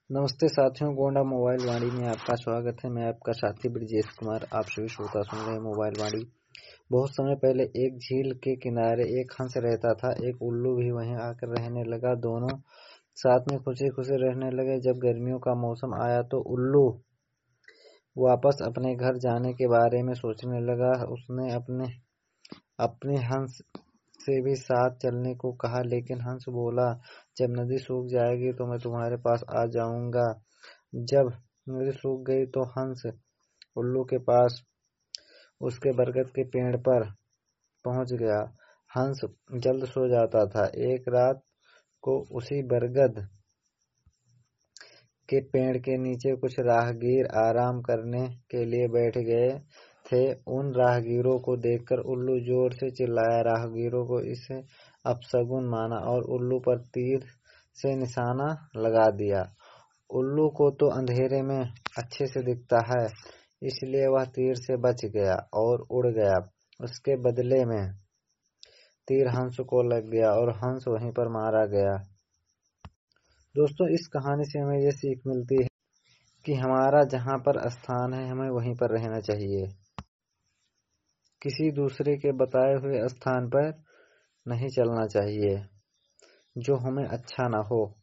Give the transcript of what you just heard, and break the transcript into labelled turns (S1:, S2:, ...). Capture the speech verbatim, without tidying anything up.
S1: नमस्ते साथियों, गोंडा मोबाइल वाणी में आपका स्वागत है। मैं आपका साथी ब्रजेश कुमार। आप सभी श्रोता सुन रहे हैं मोबाइल वाणी। बहुत समय पहले एक झील के किनारे एक हंस रहता था। एक उल्लू भी वहीं आकर रहने लगा। दोनों साथ में खुशी खुशी रहने लगे। जब गर्मियों का मौसम आया तो उल्लू वापस अपने घर जाने के बारे में सोचने लगा। उसने अपने अपने हंस से भी साथ चलने को कहा, लेकिन हंस बोला, जब नदी सूख जाएगी तो मैं तुम्हारे पास आ जाऊंगा। जब नदी सूख गई तो हंस उल्लू के पास उसके बरगद के पेड़ पर पहुंच गया। हंस जल्द सो जाता था। एक रात को उसी बरगद के पेड़ के नीचे कुछ राहगीर आराम करने के लिए बैठ गए थे। उन राहगीरों को देखकर उल्लू जोर से चिल्लाया। राहगीरों को इसे अपशगुन माना और उल्लू पर तीर से निशाना लगा दिया। उल्लू को तो अंधेरे में अच्छे से दिखता है, इसलिए वह तीर से बच गया और उड़ गया। उसके बदले में तीर हंस को लग गया और हंस वहीं पर मारा गया। दोस्तों, इस कहानी से हमें यह सीख मिलती है कि हमारा जहाँ पर स्थान है हमें वहीं पर रहना चाहिए। किसी दूसरे के बताए हुए स्थान पर नहीं चलना चाहिए जो हमें अच्छा ना हो।